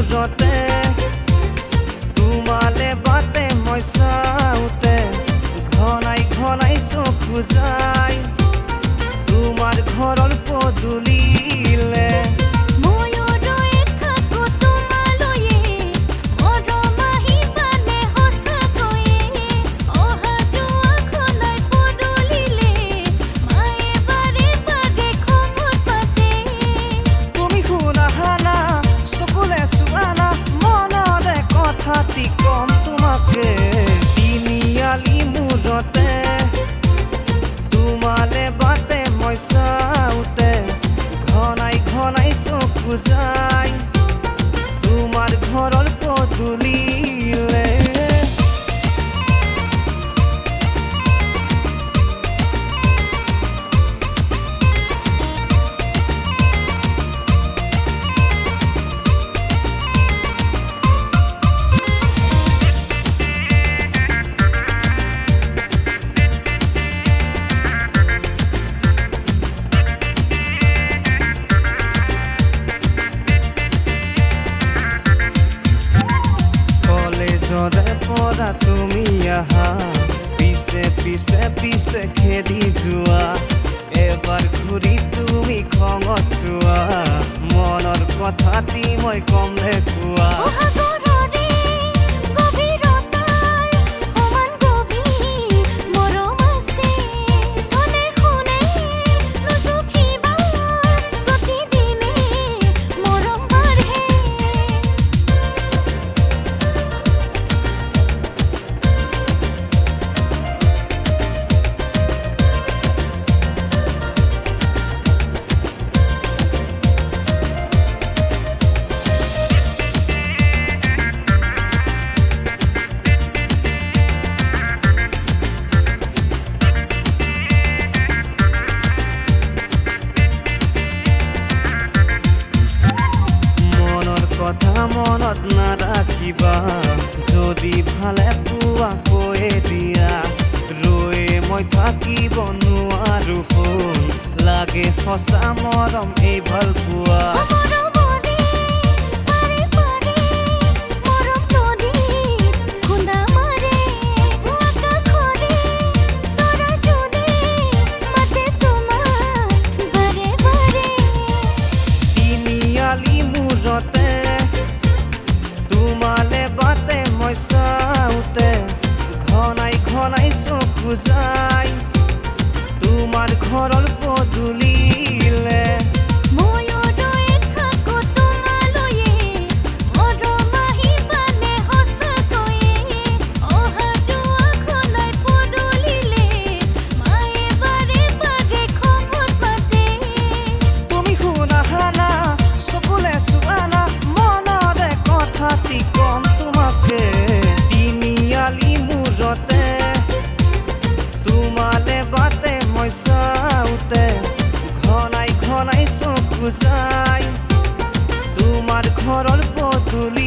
মূৰতে তোমালে বাটে মই চাওঁতে ঘনাই ঘনাই চকু যায় তোমাৰ ঘৰৰ পদূলিলে কম তোমাকে তিনিআলি মূৰতে তোমালে বাটে মই চাওঁতে ঘনাই ঘনাই চকু যায় তোমাৰ ঘৰৰ পদূলিলে জৰে পৰা তুমি আহা পিছে পিছে পিছে খেদি যোৱা এবাৰ ঘূৰি তুমি খঙত চোৱা মনৰ কথাটি মই কমলে কোৱা কথা মনত নাৰাখিবা যদি ভালে পোৱা কৈয়ে দিয়া ৰৈ মই থাকিব নোৱাৰো শুন লাগে সঁচা মৰম এই ভাল পোৱা তিনিআলি মূৰতে তোমালে বাটে মই চাওঁতে ঘনাই ঘনাই চকু যায় তোমাৰ ঘৰৰ পদূলিলে তুমি শুনা হানা চকুলে চোৱা না মনৰে কথাটি কম তোমাকে তিনিআলি মূৰতে তোমালে বাটে মই চাওঁতে ঘনাই ঘনাই চকু যায় তোমাৰ ঘৰৰ পদূলি